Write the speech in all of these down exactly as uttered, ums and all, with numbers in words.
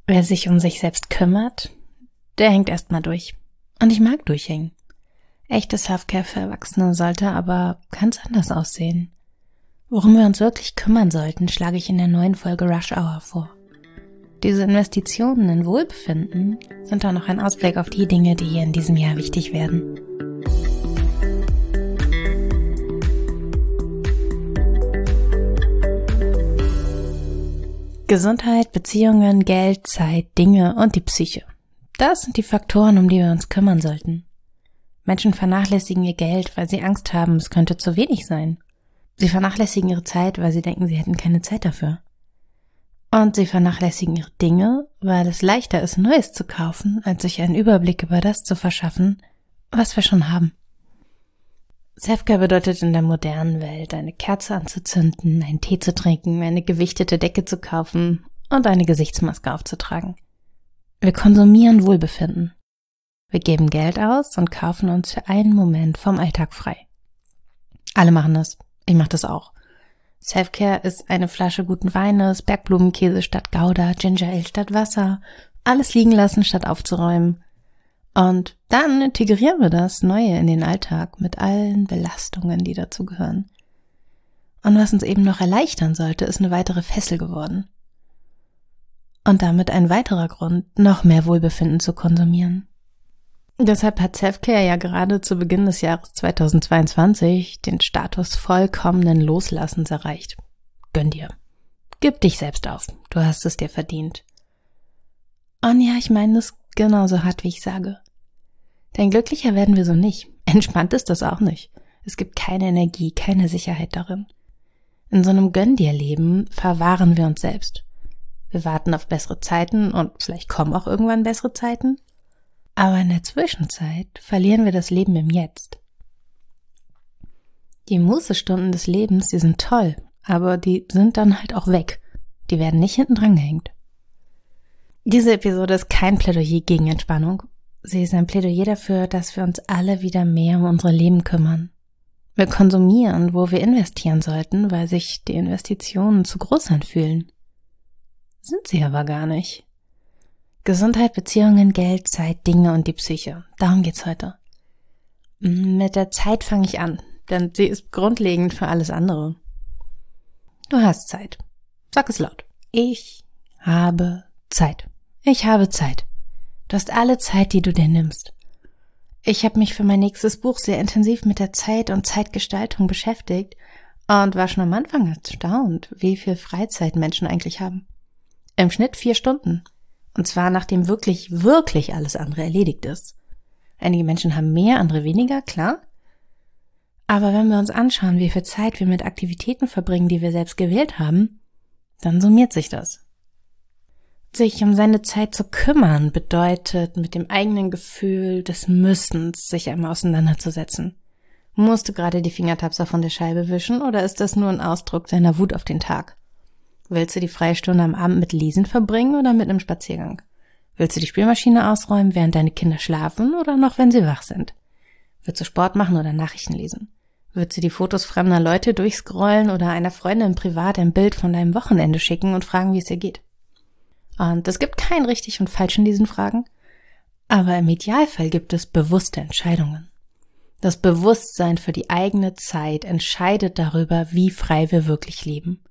Wer sich um sich selbst kümmert, der hängt erstmal durch. Und ich mag durchhängen. Echte Self-Care für Erwachsene sollte aber ganz anders aussehen. Worum wir uns wirklich kümmern sollten, schlage ich in der neuen Folge Rush Hour vor. Diese Investitionen in Wohlbefinden sind dann noch ein Ausblick auf die Dinge, die hier in diesem Jahr wichtig werden. Gesundheit, Beziehungen, Geld, Zeit, Dinge und die Psyche. Das sind die Faktoren, um die wir uns kümmern sollten. Menschen vernachlässigen ihr Geld, weil sie Angst haben, es könnte zu wenig sein. Sie vernachlässigen ihre Zeit, weil sie denken, sie hätten keine Zeit dafür. Und sie vernachlässigen ihre Dinge, weil es leichter ist, Neues zu kaufen, als sich einen Überblick über das zu verschaffen, was wir schon haben. Selfcare bedeutet in der modernen Welt, eine Kerze anzuzünden, einen Tee zu trinken, eine gewichtete Decke zu kaufen und eine Gesichtsmaske aufzutragen. Wir konsumieren Wohlbefinden. Wir geben Geld aus und kaufen uns für einen Moment vom Alltag frei. Alle machen das. Ich mache das auch. Selfcare ist eine Flasche guten Weines, Bergblumenkäse statt Gouda, Ginger Ale statt Wasser, alles liegen lassen statt aufzuräumen. Und dann integrieren wir das Neue in den Alltag mit allen Belastungen, die dazu gehören. Und was uns eben noch erleichtern sollte, ist eine weitere Fessel geworden. Und damit ein weiterer Grund, noch mehr Wohlbefinden zu konsumieren. Deshalb hat Selfcare ja gerade zu Beginn des Jahres zweitausendzweiundzwanzig den Status vollkommenen Loslassens erreicht. Gönn dir. Gib dich selbst auf. Du hast es dir verdient. Und ja, ich meine es genauso hart, wie ich sage. Denn glücklicher werden wir so nicht. Entspannt ist das auch nicht. Es gibt keine Energie, keine Sicherheit darin. In so einem Gönn-dir-Leben verwahren wir uns selbst. Wir warten auf bessere Zeiten und vielleicht kommen auch irgendwann bessere Zeiten. Aber in der Zwischenzeit verlieren wir das Leben im Jetzt. Die Mußestunden des Lebens, die sind toll, aber die sind dann halt auch weg. Die werden nicht hinten dran gehängt. Diese Episode ist kein Plädoyer gegen Entspannung. Sie ist ein Plädoyer dafür, dass wir uns alle wieder mehr um unsere Leben kümmern. Wir konsumieren, wo wir investieren sollten, weil sich die Investitionen zu groß anfühlen. Sind sie aber gar nicht. Gesundheit, Beziehungen, Geld, Zeit, Dinge und die Psyche. Darum geht's heute. Mit der Zeit fange ich an, denn sie ist grundlegend für alles andere. Du hast Zeit. Sag es laut. Ich habe Zeit. Ich habe Zeit. Du hast alle Zeit, die du dir nimmst. Ich habe mich für mein nächstes Buch sehr intensiv mit der Zeit und Zeitgestaltung beschäftigt und war schon am Anfang erstaunt, wie viel Freizeit Menschen eigentlich haben. Im Schnitt vier Stunden. Und zwar nachdem wirklich, wirklich alles andere erledigt ist. Einige Menschen haben mehr, andere weniger, klar. Aber wenn wir uns anschauen, wie viel Zeit wir mit Aktivitäten verbringen, die wir selbst gewählt haben, dann summiert sich das. Sich um seine Zeit zu kümmern bedeutet, mit dem eigenen Gefühl des Müssens sich einmal auseinanderzusetzen. Musst du gerade die Fingertapser von der Scheibe wischen oder ist das nur ein Ausdruck deiner Wut auf den Tag? Willst du die freie Stunde am Abend mit Lesen verbringen oder mit einem Spaziergang? Willst du die Spülmaschine ausräumen, während deine Kinder schlafen oder noch, wenn sie wach sind? Willst du Sport machen oder Nachrichten lesen? Willst du die Fotos fremder Leute durchscrollen oder einer Freundin privat ein Bild von deinem Wochenende schicken und fragen, wie es ihr geht? Und es gibt kein richtig und falsch in diesen Fragen, aber im Idealfall gibt es bewusste Entscheidungen. Das Bewusstsein für die eigene Zeit entscheidet darüber, wie frei wir wirklich leben.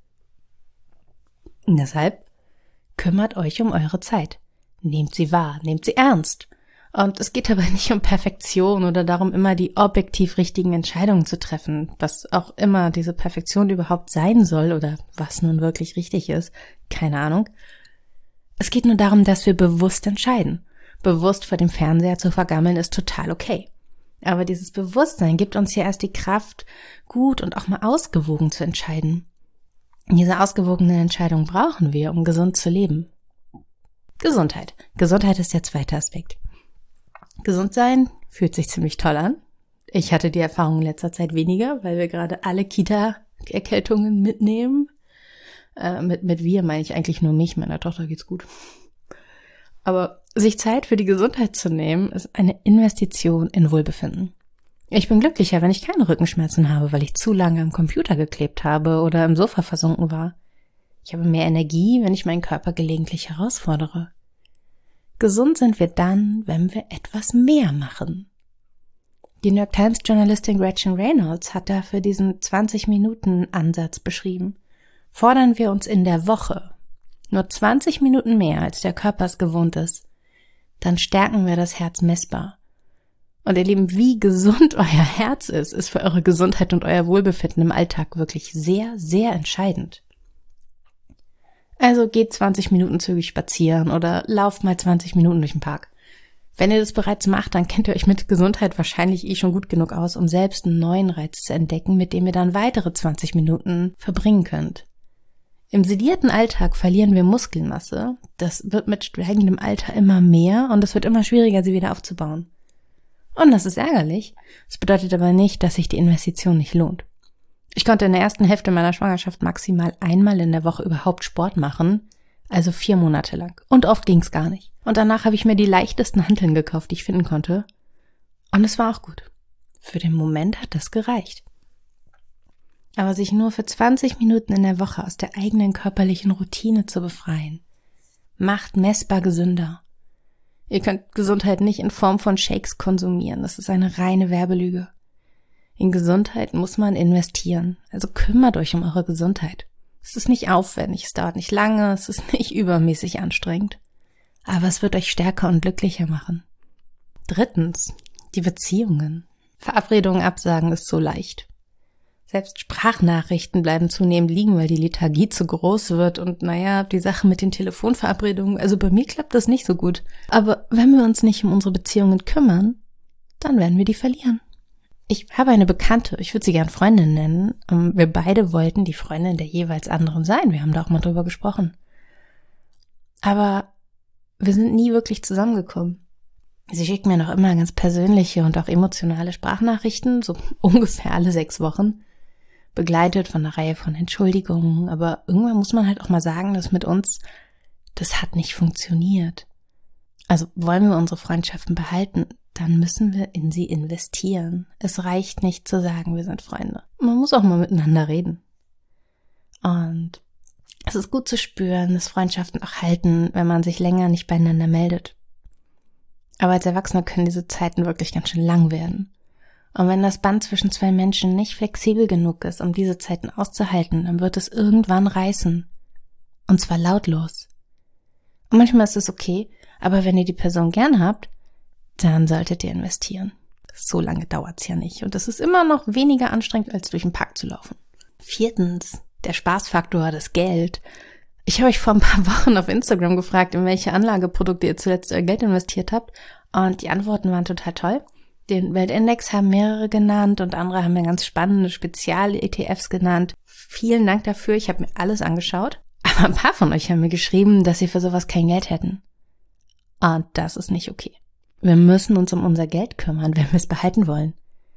Und deshalb kümmert euch um eure Zeit. Nehmt sie wahr, nehmt sie ernst. Und es geht aber nicht um Perfektion oder darum, immer die objektiv richtigen Entscheidungen zu treffen, was auch immer diese Perfektion überhaupt sein soll oder was nun wirklich richtig ist, keine Ahnung. Es geht nur darum, dass wir bewusst entscheiden. Bewusst vor dem Fernseher zu vergammeln ist total okay. Aber dieses Bewusstsein gibt uns ja erst die Kraft, gut und auch mal ausgewogen zu entscheiden. Diese ausgewogene Entscheidung brauchen wir, um gesund zu leben. Gesundheit. Gesundheit ist der zweite Aspekt. Gesund sein fühlt sich ziemlich toll an. Ich hatte die Erfahrung in letzter Zeit weniger, weil wir gerade alle Kita-Erkältungen mitnehmen. Äh, mit, mit wir meine ich eigentlich nur mich, meiner Tochter geht's gut. Aber sich Zeit für die Gesundheit zu nehmen, ist eine Investition in Wohlbefinden. Ich bin glücklicher, wenn ich keine Rückenschmerzen habe, weil ich zu lange am Computer geklebt habe oder im Sofa versunken war. Ich habe mehr Energie, wenn ich meinen Körper gelegentlich herausfordere. Gesund sind wir dann, wenn wir etwas mehr machen. Die New York Times Journalistin Gretchen Reynolds hat dafür diesen zwanzig-Minuten-Ansatz beschrieben. Fordern wir uns in der Woche nur zwanzig Minuten mehr, als der Körper es gewohnt ist, dann stärken wir das Herz messbar. Und ihr Lieben, wie gesund euer Herz ist, ist für eure Gesundheit und euer Wohlbefinden im Alltag wirklich sehr, sehr entscheidend. Also geht zwanzig Minuten zügig spazieren oder lauft mal zwanzig Minuten durch den Park. Wenn ihr das bereits macht, dann kennt ihr euch mit Gesundheit wahrscheinlich eh schon gut genug aus, um selbst einen neuen Reiz zu entdecken, mit dem ihr dann weitere zwanzig Minuten verbringen könnt. Im sedierten Alltag verlieren wir Muskelmasse. Das wird mit steigendem Alter immer mehr und es wird immer schwieriger, sie wieder aufzubauen. Und das ist ärgerlich. Das bedeutet aber nicht, dass sich die Investition nicht lohnt. Ich konnte in der ersten Hälfte meiner Schwangerschaft maximal einmal in der Woche überhaupt Sport machen, also vier Monate lang. Und oft ging's gar nicht. Und danach habe ich mir die leichtesten Hanteln gekauft, die ich finden konnte. Und es war auch gut. Für den Moment hat das gereicht. Aber sich nur für zwanzig Minuten in der Woche aus der eigenen körperlichen Routine zu befreien, macht messbar gesünder. Ihr könnt Gesundheit nicht in Form von Shakes konsumieren. Das ist eine reine Werbelüge. In Gesundheit muss man investieren. Also kümmert euch um eure Gesundheit. Es ist nicht aufwendig, es dauert nicht lange, es ist nicht übermäßig anstrengend. Aber es wird euch stärker und glücklicher machen. Drittens, die Beziehungen. Verabredungen absagen ist so leicht. Selbst Sprachnachrichten bleiben zunehmend liegen, weil die Lethargie zu groß wird und naja, die Sache mit den Telefonverabredungen, also bei mir klappt das nicht so gut. Aber wenn wir uns nicht um unsere Beziehungen kümmern, dann werden wir die verlieren. Ich habe eine Bekannte, ich würde sie gern Freundin nennen. Wir beide wollten die Freundin der jeweils anderen sein, wir haben da auch mal drüber gesprochen. Aber wir sind nie wirklich zusammengekommen. Sie schickt mir noch immer ganz persönliche und auch emotionale Sprachnachrichten, so ungefähr alle sechs Wochen. Begleitet von einer Reihe von Entschuldigungen, aber irgendwann muss man halt auch mal sagen, dass mit uns, das hat nicht funktioniert. Also wollen wir unsere Freundschaften behalten, dann müssen wir in sie investieren. Es reicht nicht zu sagen, wir sind Freunde. Man muss auch mal miteinander reden. Und es ist gut zu spüren, dass Freundschaften auch halten, wenn man sich länger nicht beieinander meldet. Aber als Erwachsener können diese Zeiten wirklich ganz schön lang werden. Und wenn das Band zwischen zwei Menschen nicht flexibel genug ist, um diese Zeiten auszuhalten, dann wird es irgendwann reißen. Und zwar lautlos. Und manchmal ist es okay, aber wenn ihr die Person gern habt, dann solltet ihr investieren. So lange dauert's ja nicht. Und es ist immer noch weniger anstrengend, als durch den Park zu laufen. Viertens, der Spaßfaktor, das Geld. Ich habe euch vor ein paar Wochen auf Instagram gefragt, in welche Anlageprodukte ihr zuletzt euer Geld investiert habt. Und die Antworten waren total toll. Den Weltindex haben mehrere genannt und andere haben mir ganz spannende Spezial-E T Fs genannt. Vielen Dank dafür, ich habe mir alles angeschaut. Aber ein paar von euch haben mir geschrieben, dass sie für sowas kein Geld hätten. Und das ist nicht okay. Wir müssen uns um unser Geld kümmern, wenn wir es behalten wollen.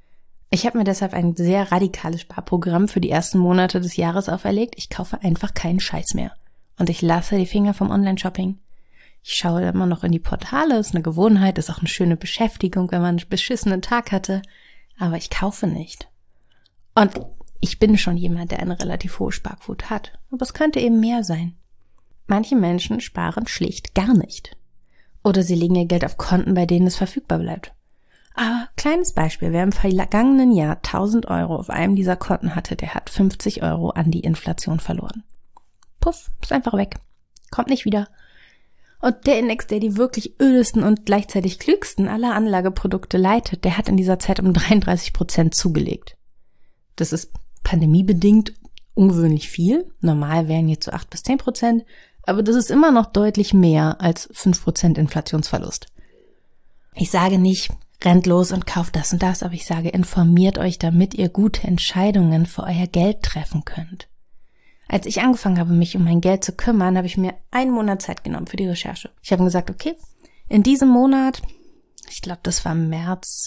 Ich habe mir deshalb ein sehr radikales Sparprogramm für die ersten Monate des Jahres auferlegt. Ich kaufe einfach keinen Scheiß mehr. Und ich lasse die Finger vom Online-Shopping. Ich schaue immer noch in die Portale, ist eine Gewohnheit, ist auch eine schöne Beschäftigung, wenn man einen beschissenen Tag hatte. Aber ich kaufe nicht. Und ich bin schon jemand, der eine relativ hohe Sparquote hat. Aber es könnte eben mehr sein. Manche Menschen sparen schlicht gar nicht. Oder sie legen ihr Geld auf Konten, bei denen es verfügbar bleibt. Aber kleines Beispiel, wer im vergangenen Jahr tausend Euro auf einem dieser Konten hatte, der hat fünfzig Euro an die Inflation verloren. Puff, ist einfach weg. Kommt nicht wieder. Und der Index, der die wirklich ödesten und gleichzeitig klügsten aller Anlageprodukte leitet, der hat in dieser Zeit um dreiunddreißig Prozent zugelegt. Das ist pandemiebedingt ungewöhnlich viel. Normal wären jetzt so acht bis zehn Prozent. Aber das ist immer noch deutlich mehr als fünf Prozent Inflationsverlust. Ich sage nicht, rennt los und kauft das und das, aber ich sage, informiert euch, damit ihr gute Entscheidungen für euer Geld treffen könnt. Als ich angefangen habe, mich um mein Geld zu kümmern, habe ich mir einen Monat Zeit genommen für die Recherche. Ich habe gesagt, okay, in diesem Monat, ich glaube, das war März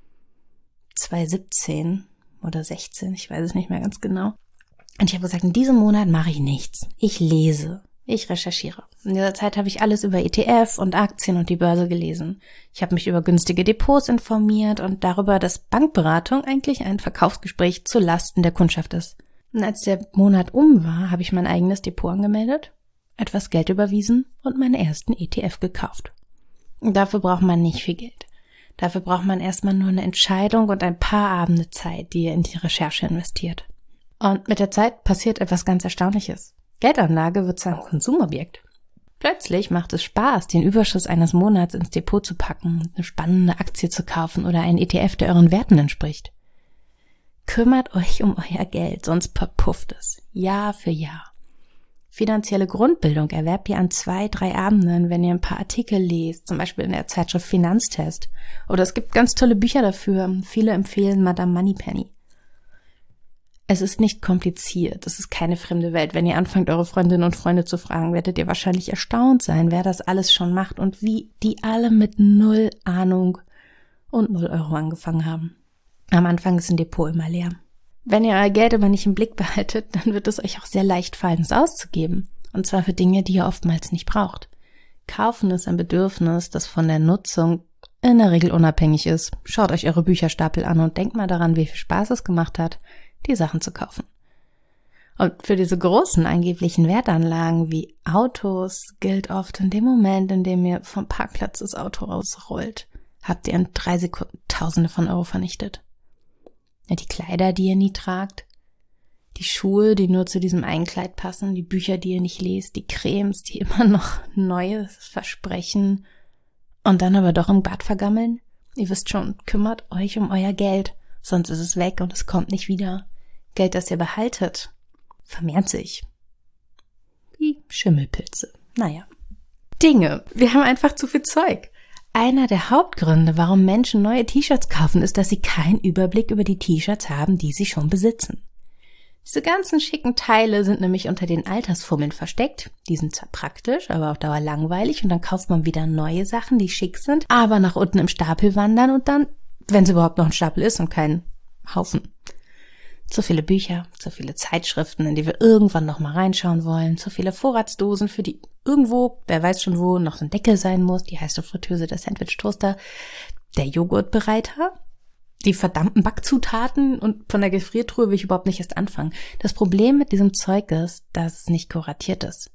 zwanzig siebzehn oder sechzehn, ich weiß es nicht mehr ganz genau. Und ich habe gesagt, in diesem Monat mache ich nichts. Ich lese. Ich recherchiere. In dieser Zeit habe ich alles über E T F und Aktien und die Börse gelesen. Ich habe mich über günstige Depots informiert und darüber, dass Bankberatung eigentlich ein Verkaufsgespräch zu Lasten der Kundschaft ist. Und als der Monat um war, habe ich mein eigenes Depot angemeldet, etwas Geld überwiesen und meinen ersten E T F gekauft. Und dafür braucht man nicht viel Geld. Dafür braucht man erstmal nur eine Entscheidung und ein paar Abende Zeit, die ihr in die Recherche investiert. Und mit der Zeit passiert etwas ganz Erstaunliches. Geldanlage wird zu einem Konsumobjekt. Plötzlich macht es Spaß, den Überschuss eines Monats ins Depot zu packen, eine spannende Aktie zu kaufen oder einen E T F, der euren Werten entspricht. Kümmert euch um euer Geld, sonst verpufft es, Jahr für Jahr. Finanzielle Grundbildung erwerbt ihr an zwei, drei Abenden, wenn ihr ein paar Artikel lest, zum Beispiel in der Zeitschrift Finanztest. Oder es gibt ganz tolle Bücher dafür, viele empfehlen Madame Moneypenny. Es ist nicht kompliziert, es ist keine fremde Welt. Wenn ihr anfangt, eure Freundinnen und Freunde zu fragen, werdet ihr wahrscheinlich erstaunt sein, wer das alles schon macht und wie die alle mit null Ahnung und null Euro angefangen haben. Am Anfang ist ein Depot immer leer. Wenn ihr euer Geld aber nicht im Blick behaltet, dann wird es euch auch sehr leicht fallen, es auszugeben. Und zwar für Dinge, die ihr oftmals nicht braucht. Kaufen ist ein Bedürfnis, das von der Nutzung in der Regel unabhängig ist. Schaut euch eure Bücherstapel an und denkt mal daran, wie viel Spaß es gemacht hat, die Sachen zu kaufen. Und für diese großen angeblichen Wertanlagen wie Autos gilt oft, in dem Moment, in dem ihr vom Parkplatz das Auto rausrollt, habt ihr in drei Sekunden Tausende von Euro vernichtet. Ja, die Kleider, die ihr nie tragt, die Schuhe, die nur zu diesem einen Kleid passen, die Bücher, die ihr nicht lest, die Cremes, die immer noch Neues versprechen und dann aber doch im Bad vergammeln. Ihr wisst schon, kümmert euch um euer Geld, sonst ist es weg und es kommt nicht wieder. Geld, das ihr behaltet, vermehrt sich. Wie Schimmelpilze. Naja. Dinge. Wir haben einfach zu viel Zeug. Einer der Hauptgründe, warum Menschen neue T-Shirts kaufen, ist, dass sie keinen Überblick über die T-Shirts haben, die sie schon besitzen. Diese ganzen schicken Teile sind nämlich unter den Altersfummeln versteckt. Die sind zwar praktisch, aber auf Dauer langweilig und dann kauft man wieder neue Sachen, die schick sind, aber nach unten im Stapel wandern und dann, wenn es überhaupt noch ein Stapel ist und kein Haufen. Zu viele Bücher, zu viele Zeitschriften, in die wir irgendwann noch mal reinschauen wollen, zu viele Vorratsdosen, für die irgendwo, wer weiß schon wo, noch so ein Deckel sein muss, die heiße Fritteuse, der Sandwich-Toaster, der Joghurtbereiter, die verdammten Backzutaten und von der Gefriertruhe will ich überhaupt nicht erst anfangen. Das Problem mit diesem Zeug ist, dass es nicht kuratiert ist.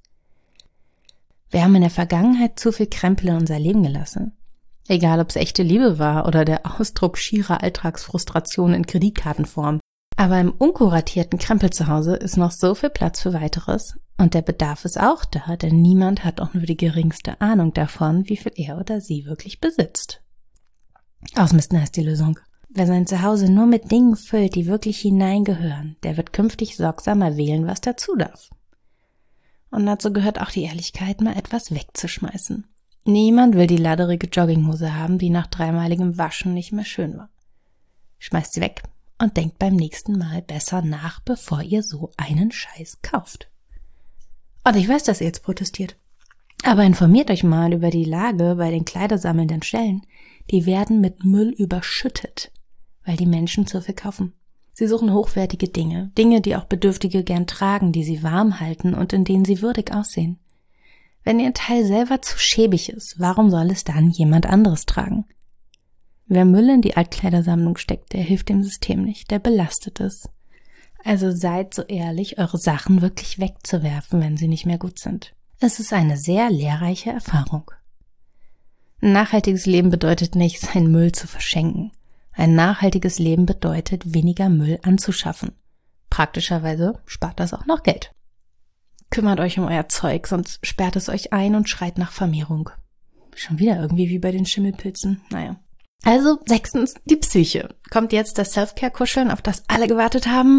Wir haben in der Vergangenheit zu viel Krempel in unser Leben gelassen. Egal, ob es echte Liebe war oder der Ausdruck schierer Alltagsfrustration in Kreditkartenform. Aber im unkuratierten Krempel zu Hause ist noch so viel Platz für weiteres und der Bedarf ist auch da, denn niemand hat auch nur die geringste Ahnung davon, wie viel er oder sie wirklich besitzt. Ausmisten heißt die Lösung. Wer sein Zuhause nur mit Dingen füllt, die wirklich hineingehören, der wird künftig sorgsamer wählen, was dazu darf. Und dazu gehört auch die Ehrlichkeit, mal etwas wegzuschmeißen. Niemand will die ladderige Jogginghose haben, die nach dreimaligem Waschen nicht mehr schön war. Schmeißt sie weg. Und denkt beim nächsten Mal besser nach, bevor ihr so einen Scheiß kauft. Und ich weiß, dass ihr jetzt protestiert. Aber informiert euch mal über die Lage bei den kleidersammelnden Stellen. Die werden mit Müll überschüttet, weil die Menschen zu viel kaufen. Sie suchen hochwertige Dinge, Dinge, die auch Bedürftige gern tragen, die sie warm halten und in denen sie würdig aussehen. Wenn ihr Teil selber zu schäbig ist, warum soll es dann jemand anderes tragen? Wer Müll in die Altkleidersammlung steckt, der hilft dem System nicht, der belastet es. Also seid so ehrlich, eure Sachen wirklich wegzuwerfen, wenn sie nicht mehr gut sind. Es ist eine sehr lehrreiche Erfahrung. Ein nachhaltiges Leben bedeutet nicht, seinen Müll zu verschenken. Ein nachhaltiges Leben bedeutet, weniger Müll anzuschaffen. Praktischerweise spart das auch noch Geld. Kümmert euch um euer Zeug, sonst sperrt es euch ein und schreit nach Vermehrung. Schon wieder irgendwie wie bei den Schimmelpilzen, naja. Also sechstens, die Psyche. Kommt jetzt das Self-Care-Kuscheln, auf das alle gewartet haben?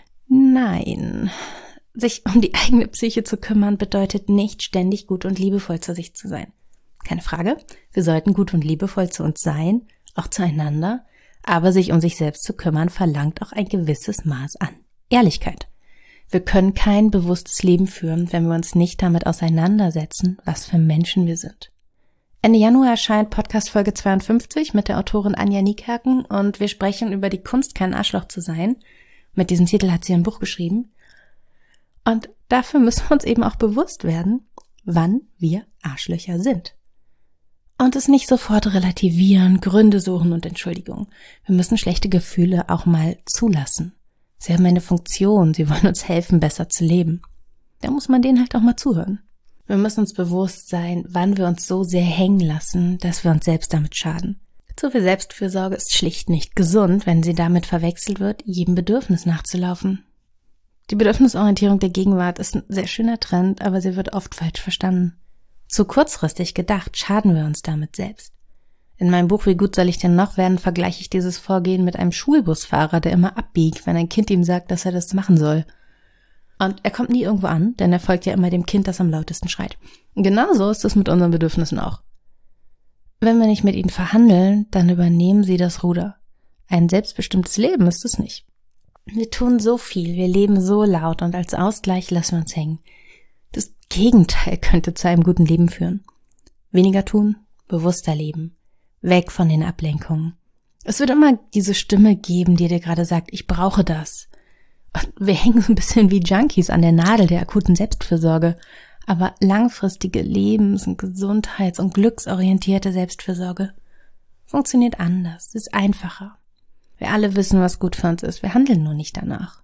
Nein. Sich um die eigene Psyche zu kümmern, bedeutet nicht, ständig gut und liebevoll zu sich zu sein. Keine Frage, wir sollten gut und liebevoll zu uns sein, auch zueinander, aber sich um sich selbst zu kümmern, verlangt auch ein gewisses Maß an Ehrlichkeit. Wir können kein bewusstes Leben führen, wenn wir uns nicht damit auseinandersetzen, was für Menschen wir sind. Ende Januar erscheint Podcast-Folge zweiundfünfzig mit der Autorin Anja Niekerken und wir sprechen über die Kunst, kein Arschloch zu sein. Mit diesem Titel hat sie ein Buch geschrieben. Und dafür müssen wir uns eben auch bewusst werden, wann wir Arschlöcher sind. Und es nicht sofort relativieren, Gründe suchen und Entschuldigung. Wir müssen schlechte Gefühle auch mal zulassen. Sie haben eine Funktion, sie wollen uns helfen, besser zu leben. Da muss man denen halt auch mal zuhören. Wir müssen uns bewusst sein, wann wir uns so sehr hängen lassen, dass wir uns selbst damit schaden. Zu viel Selbstfürsorge ist schlicht nicht gesund, wenn sie damit verwechselt wird, jedem Bedürfnis nachzulaufen. Die Bedürfnisorientierung der Gegenwart ist ein sehr schöner Trend, aber sie wird oft falsch verstanden. Zu kurzfristig gedacht schaden wir uns damit selbst. In meinem Buch Wie gut soll ich denn noch werden, vergleiche ich dieses Vorgehen mit einem Schulbusfahrer, der immer abbiegt, wenn ein Kind ihm sagt, dass er das machen soll. Und er kommt nie irgendwo an, denn er folgt ja immer dem Kind, das am lautesten schreit. Und genauso ist es mit unseren Bedürfnissen auch. Wenn wir nicht mit ihnen verhandeln, dann übernehmen sie das Ruder. Ein selbstbestimmtes Leben ist es nicht. Wir tun so viel, wir leben so laut und als Ausgleich lassen wir uns hängen. Das Gegenteil könnte zu einem guten Leben führen. Weniger tun, bewusster leben. Weg von den Ablenkungen. Es wird immer diese Stimme geben, die dir gerade sagt, ich brauche das. Und wir hängen so ein bisschen wie Junkies an der Nadel der akuten Selbstfürsorge. Aber langfristige Lebens- und Gesundheits- und glücksorientierte Selbstfürsorge funktioniert anders, ist einfacher. Wir alle wissen, was gut für uns ist, wir handeln nur nicht danach.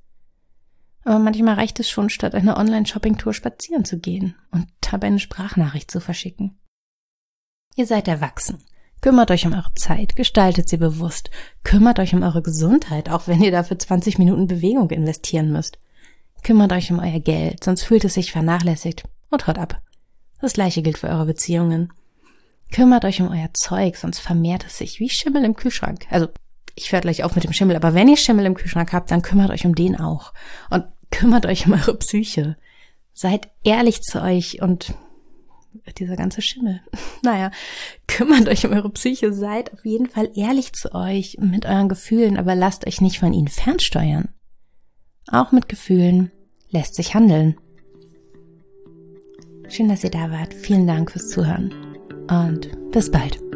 Aber manchmal reicht es schon, statt einer Online-Shopping-Tour spazieren zu gehen und dabei eine Sprachnachricht zu verschicken. Ihr seid erwachsen. Kümmert euch um eure Zeit, gestaltet sie bewusst, kümmert euch um eure Gesundheit, auch wenn ihr dafür zwanzig Minuten Bewegung investieren müsst. Kümmert euch um euer Geld, sonst fühlt es sich vernachlässigt und haut ab. Das gleiche gilt für eure Beziehungen. Kümmert euch um euer Zeug, sonst vermehrt es sich wie Schimmel im Kühlschrank. Also, ich höre gleich auf mit dem Schimmel, aber wenn ihr Schimmel im Kühlschrank habt, dann kümmert euch um den auch. Und kümmert euch um eure Psyche. Seid ehrlich zu euch und dieser ganze Schimmel. Naja, kümmert euch um eure Psyche, seid auf jeden Fall ehrlich zu euch mit euren Gefühlen, aber lasst euch nicht von ihnen fernsteuern. Auch mit Gefühlen lässt sich handeln. Schön, dass ihr da wart. Vielen Dank fürs Zuhören und bis bald.